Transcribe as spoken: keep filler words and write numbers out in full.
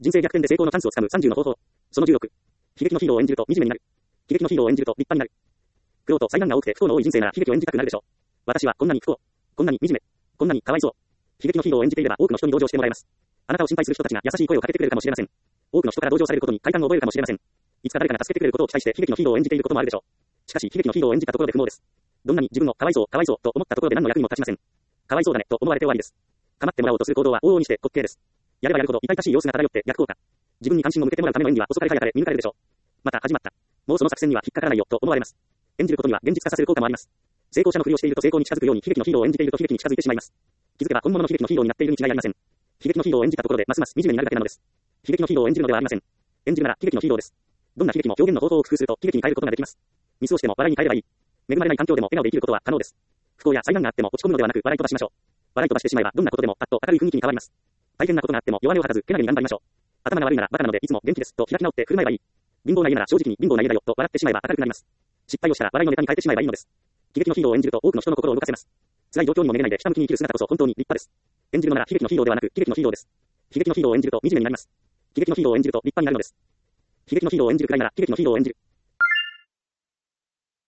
人生逆転で成功のチャンスをつかむさんじゅうの方法。そのじゅうろく。悲劇のヒーローを演じると惨めになる。悲劇のヒーローを演じると立派になる。苦労と災難が多くて不幸の多い人生なら悲劇を演じたくなるでしょう。私はこんなに不幸、こんなに惨め、こんなにかわいそう。悲劇のヒーローを演じていれば多くの人に同情してもらえます。あなたを心配する人たちが優しい声をかけてくれるかもしれません。多くの人から同情されることに快感を覚えるかもしれません。いつか誰かが助けてくれることを期待して悲劇のヒーローを演じていることもあるでしょう。しかし悲劇のヒーローを演じたところで不毛です。どんなに自分のかわいそう、かわいそうと思ったところで何の役にも立ちません。かわいそうだねと思われて終わりです。構ってもらおうとする行動は往々にして滑稽です。やればやるほど痛々しい様子が漂って逆効果。自分に関心を向けてもらうための演技は遅かれ早かれ見抜かれるでしょう。また始まった。もうその作戦には引っかからないよと思われます。演じることには現実化させる効果もあります。成功者のふりをしていると成功に近づくように悲劇のヒーローを演じていると悲劇に近づいてしまいます。気づけば本物の悲劇のヒーローになっているに違いありません。悲劇のヒーローを演じたところでますます惨めになるだけなのです。悲劇のヒーローを演じるのではありません。演じるなら悲劇のヒーローです。どんな悲劇も表現の方法を工夫すると悲劇に変えることができます。ミスをしても笑いに変えればいい。恵まれない環境でも笑顔で生きることは可能です。不幸や災難があっても落ち込むのではなく笑い飛ばしましょう。笑い飛ばしてしまえばどんなことでもパッと明るい雰囲気に変わります。大変なことがあっても弱音を吐かずけなげに頑張りましょう。頭が悪いならバカなのでいつも元気ですと開き直って振る舞えばいい。貧乏な家なら正直に貧乏な家だよと笑ってしまえば明るくなります。失敗をしたら笑いのネタに変えてしまえばいいのです。悲劇のヒーローを演じると多くの人の心を動かせます。辛い状況にもめげないでひたむきに生きる姿こそ本当に立派です。演じるのなら悲劇のヒーローではなく喜劇のヒーローです。悲劇のヒーローを演じると惨めになります。悲劇のヒーローを演じると立派になるのです。悲劇のヒーローを演じるくらいなら悲劇のヒーローを演じる。